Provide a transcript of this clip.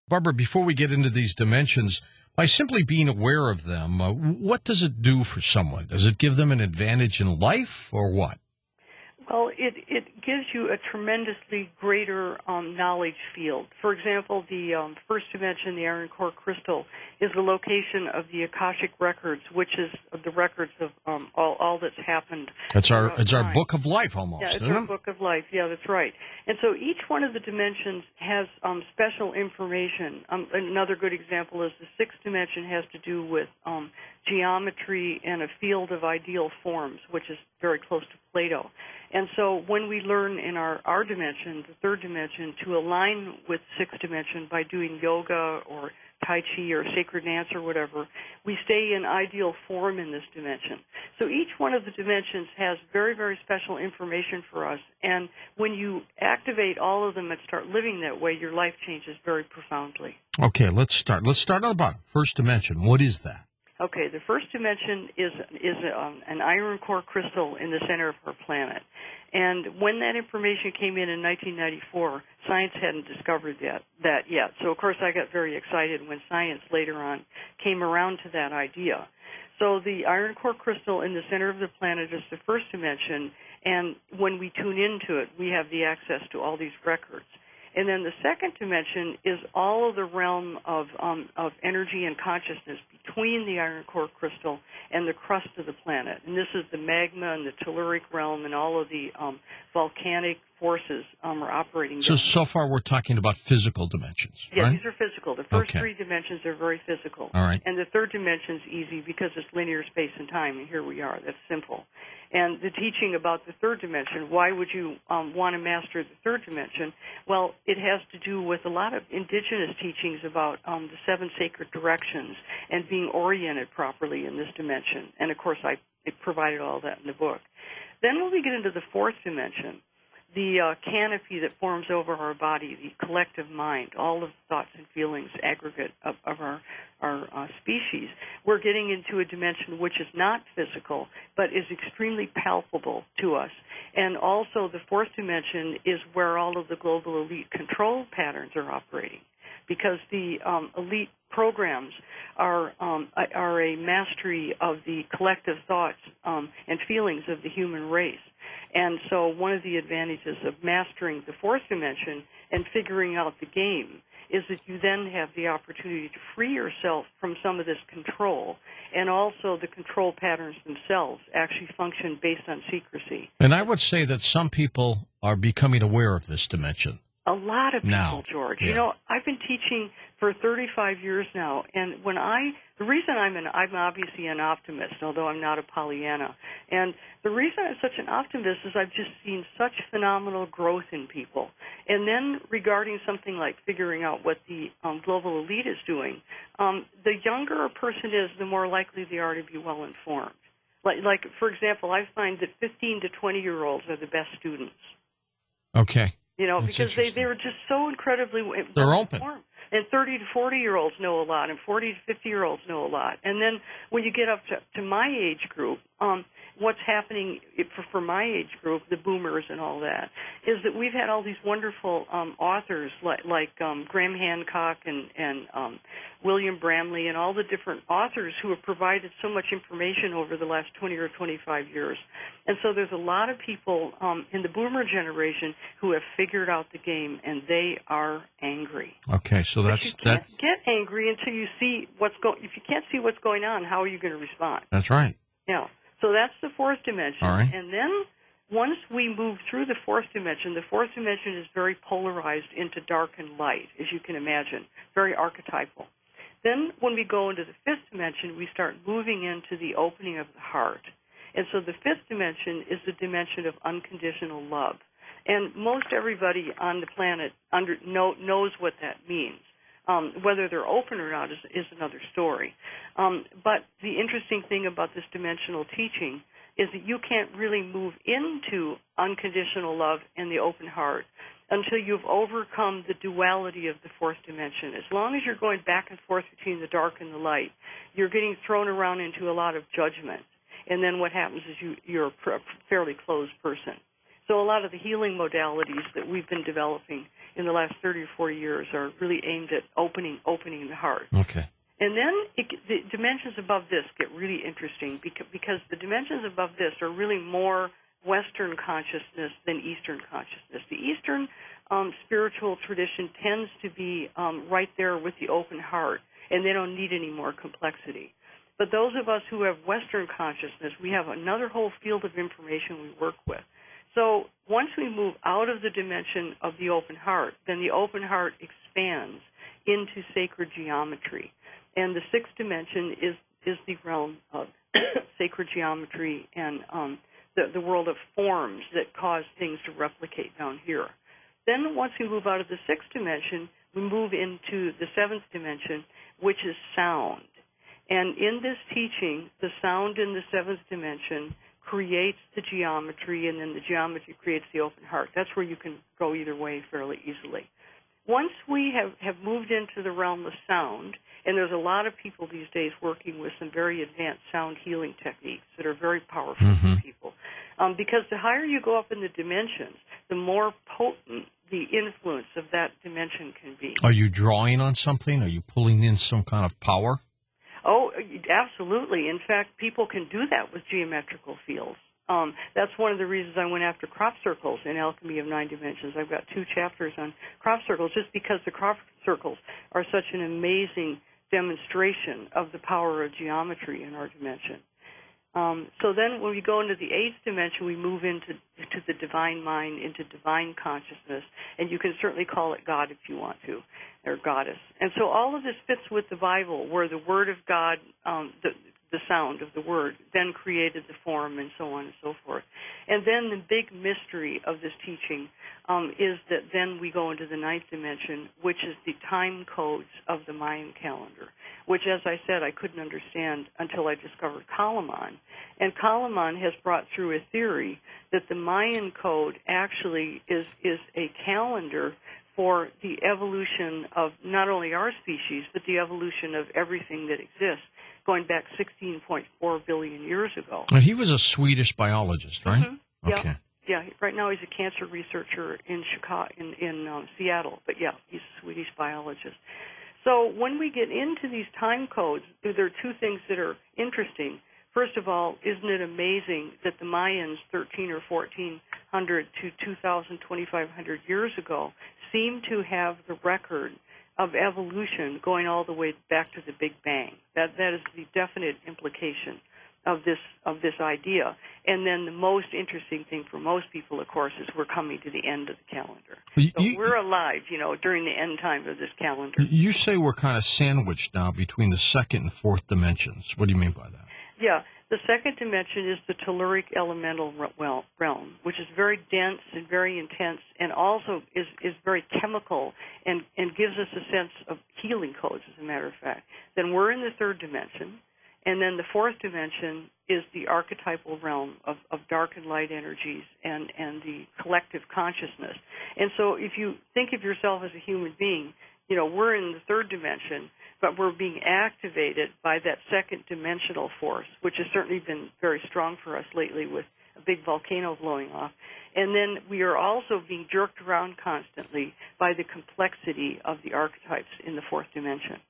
Barbara, before we get into these dimensions, by simply being aware of them, what does it do for someone? Does it give them an advantage in life, or what? Well, it gives you a tremendously greater knowledge field. For example, the first dimension, the iron core crystal, is the location of the Akashic records, which is the records of all that's happened. It's our book of life, almost. Yeah, it's isn't our it? book of life. Yeah, that's right. And so each one of the dimensions has special information. Another good example is the sixth dimension has to do with geometry and a field of ideal forms, which is very close to Plato. And so when we learn in our dimension, the third dimension, to align with sixth dimension by doing yoga or Tai Chi or sacred dance or whatever, we stay in ideal form in this dimension. So each one of the dimensions has very, very special information for us. And when you activate all of them and start living that way, your life changes very profoundly. Okay, let's start. Let's start on the bottom. First dimension. What is that? Okay, the first dimension is an iron core crystal in the center of our planet. And when that information came in 1994, science hadn't discovered that yet. So, of course, I got very excited when science later on came around to that idea. So the iron core crystal in the center of the planet is the first dimension, and when we tune into it, we have the access to all these records. And then the second dimension is all of the realm of energy and consciousness between the iron core crystal and the crust of the planet. And this is the magma and the telluric realm and all of the volcanic forces are operating. So far we're talking about physical dimensions, yeah, right? These are physical. The first three dimensions are very physical. All right. And the third dimension's easy because it's linear space and time, and here we are. That's simple. And the teaching about the third dimension, why would you want to master the third dimension? Well, it has to do with a lot of indigenous teachings about the seven sacred directions and being oriented properly in this dimension. And, of course, I provided all that in the book. Then when we get into the fourth dimension, the canopy that forms over our body, the collective mind, all of the thoughts and feelings aggregate of our species, we're getting into a dimension which is not physical, but is extremely palpable to us. And also the fourth dimension is where all of the global elite control patterns are operating, because the elite programs are a mastery of the collective thoughts and feelings of the human race. And so one of the advantages of mastering the fourth dimension and figuring out the game is that you then have the opportunity to free yourself from some of this control, and also the control patterns themselves actually function based on secrecy. And I would say that some people are becoming aware of this dimension. A lot of people, now, George. Yeah. You know, I've been teaching for 35 years now, and the reason I'm obviously an optimist, although I'm not a Pollyanna, and the reason I'm such an optimist is I've just seen such phenomenal growth in people. And then regarding something like figuring out what the global elite is doing, the younger a person is, the more likely they are to be well informed. Like for example, I find that 15 to 20-year-olds are the best students. Okay. You know, That's because they're just so incredibly they're open. And 30 to 40-year-olds know a lot, and 40 to 50-year-olds know a lot. And then when you get up to my age group, what's happening for my age group, the boomers and all that, is that we've had all these wonderful authors like Graham Hancock and William Bramley and all the different authors who have provided so much information over the last 20 or 25 years. And so there's a lot of people in the boomer generation who have figured out the game, and they are angry. Okay, so but you can't get angry until you see if you can't see what's going on, how are you going to respond? That's right. Yeah. So that's the fourth dimension. All right. And then once we move through the fourth dimension is very polarized into dark and light, as you can imagine, very archetypal. Then when we go into the fifth dimension, we start moving into the opening of the heart. And so the fifth dimension is the dimension of unconditional love. And most everybody on the planet knows what that means. Whether they're open or not is another story. But the interesting thing about this dimensional teaching is that you can't really move into unconditional love and the open heart until you've overcome the duality of the fourth dimension. As long as you're going back and forth between the dark and the light, you're getting thrown around into a lot of judgment. And then what happens is you're a fairly closed person. So a lot of the healing modalities that we've been developing in the last 30 or 40 years are really aimed at opening the heart. Okay. And then the dimensions above this get really interesting because the dimensions above this are really more Western consciousness than Eastern consciousness. The Eastern spiritual tradition tends to be right there with the open heart, and they don't need any more complexity. But those of us who have Western consciousness, we have another whole field of information we work with. So once we move out of the dimension of the open heart, then the open heart expands into sacred geometry. And the sixth dimension is the realm of sacred geometry and the world of forms that cause things to replicate down here. Then once we move out of the sixth dimension, we move into the seventh dimension, which is sound. And in this teaching, the sound in the seventh dimension creates the geometry, and then the geometry creates the open heart. That's where you can go either way fairly easily. Once we have moved into the realm of sound, and there's a lot of people these days working with some very advanced sound healing techniques that are very powerful for people. Because the higher you go up in the dimensions, the more potent the influence of that dimension can be. Are you drawing on something? Are you pulling in some kind of power? Oh, absolutely. In fact, people can do that with geometrical fields. That's one of the reasons I went after crop circles in Alchemy of Nine Dimensions. I've got 2 chapters on crop circles just because the crop circles are such an amazing demonstration of the power of geometry in our dimension. So then when we go into the 8th dimension, we move into the divine mind, into divine consciousness, and you can certainly call it God if you want to, or goddess. And so all of this fits with the Bible, where the Word of God, the sound of the Word, then created the form and so on and so forth. And then the big mystery of this teaching is that then we go into the 9th dimension, which is the time codes of the Mayan calendar, which, as I said, I couldn't understand until I discovered Kalaman. And Kalaman has brought through a theory that the Mayan code actually is a calendar for the evolution of not only our species, but the evolution of everything that exists, going back 16.4 billion years ago. And he was a Swedish biologist, right? Mm-hmm. Okay. Yeah. Right now he's a cancer researcher in Chicago, in Seattle. But yeah, he's a Swedish biologist. So when we get into these time codes, there are 2 things that are interesting. First of all, isn't it amazing that the Mayans 13 or 1400 to 2,000, 2,500 years ago seem to have the record of evolution going all the way back to the Big Bang? That is the definite implication of this idea. And then the most interesting thing for most people, of course, is we're coming to the end of the calendar. So we're alive, during the end time of this calendar. You say we're kind of sandwiched now between the 2nd and 4th dimensions. What do you mean by that? Yeah. The 2nd dimension is the telluric elemental realm, which is very dense and very intense, and also is very chemical and gives us a sense of healing codes, as a matter of fact. Then we're in the 3rd dimension, and then the 4th dimension is the archetypal realm of dark and light energies and the collective consciousness. And so if you think of yourself as a human being, we're in the 3rd dimension, but we're being activated by that 2nd dimensional force, which has certainly been very strong for us lately with a big volcano blowing off. And then we are also being jerked around constantly by the complexity of the archetypes in the 4th dimension.